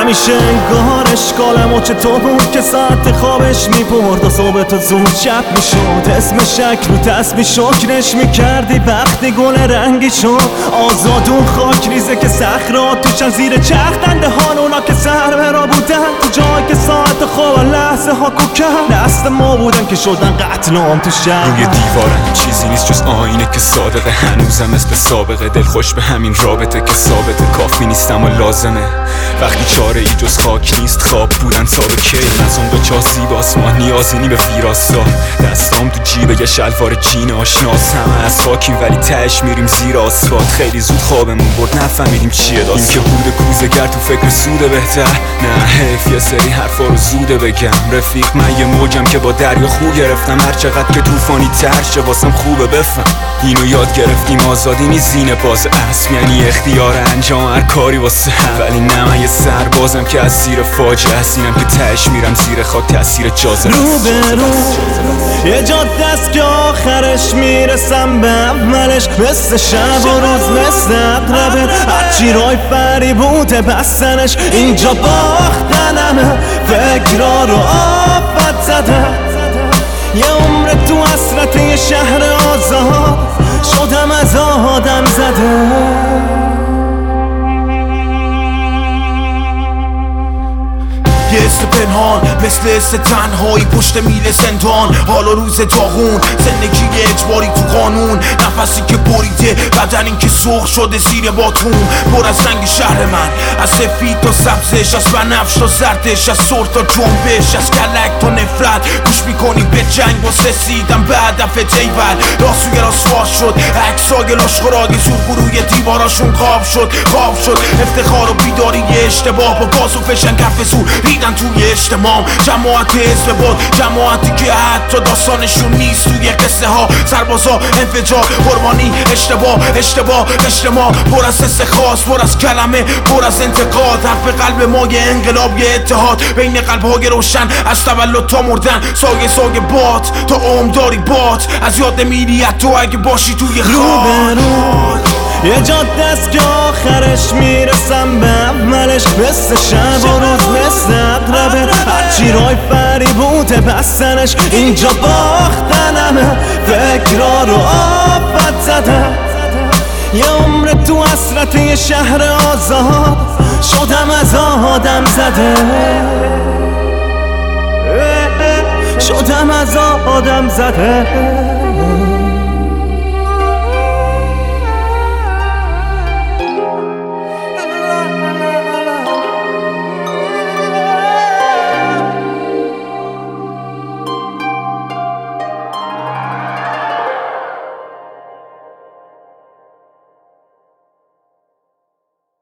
همیشه انگار اشکالم و چطور بود که ساعت خوابش میبرد و صبح تو زود شب میشد. اسم شک رو تسبیح شکرش میکردی وقتی گل رنگی شد. آزادون خاک ریزه که صخرات توشن زیر چرخ دنده هان اونا که سرورا بودن تو جایی که ساعت خواب لحظه ها کوکن دست ما بودن که شدن قتل عام تو شهر. روی دیوارم چیزی نیست جز آینه که صادقه، هنوزم مثل سابقه دل خوش به همین رابطه که ثابته. کافی نیستم و لازمه وقتی چاره ای جز خاک نیست خواب بودن تا به کی. نزون به چاه زیباست ما نیازینی به ویراستار. دستام تو جیبه یه شلوار جین آشناس، همه از خاکیم ولی تهش میریم زیر آسفالت. خیلی زود خوابمون برد نفهمیدیم چیه داستان. این که بود کوزه گر تو فکر سوده بهتر، نه حیف یه سری حرفا رو زوده بگم. رفیق من یه موجم که با دریا خو گرفتم، هر چقدر که طوفانی تر شه واسم خوبه بفهم. اینو یاد گرفتیم آزادی نیست زینه باز اسب، یعنی اختیار انجام هر کاری واسه هم. ولی نه من یه سربازم که از زیر فاجعه است، اینم که تهش میرم زیر خاک تاثیر جاذبه. رو به رو یه جاده است که آخرش میرسم به اولش، مثل شب و روز مثل عقربه، هرچی رای فری بوده بستنش. اینجا باختنمه فکرها رو آفت زده، یه عمر تو حسرت یه شهر آزاد شدم از آدم زده. یه اسم پنهان مثل اسم تنهایی پشت میل زندان، حال و روز داغون زندگی اجباری تو قانون، نفسی که بریده بدنی که سرخ شده زیر باتون. پر از رنگ شهر من، از سفید تا سبزش، از بنفش تا زردش، از سر تا جنبش، از کلک تا نفرت. گوش میکنی به جنگ واسه رسیدن به هدف جیول. راسوی راسواش شد عکسای لاشخوراگی زور روی دیواراشون خواب شد افتخار و بیداری اشتباه با گاز و فشن کف زور دیدن توی اجتماع. جماعت حزب بود، جماعتی که حتی داستانشون نیست توی قصه ها. سربازا انفجار قربانی اشتباه اجتماع، پر از حس خاص، پر از کلمه، پر از انتقاد. حرف قلب ما یه انقلاب، یه اتحاد بین قلب‌های روشن، از تولد تا مردن، سایه باد تا عمرداری باد. از یاد نمیری تو اگه باشی توی خواب. یه جاده است که آخرش میرسم به اولش، مثل شب و روز مثل عقربه، هرچی رای فری بوده بستنش. اینجا باختنمه فکرها رو آفت زده، یه عمر تو حسرت یه شهر آزاد شدم از آدم زده، شدم از آدم زده.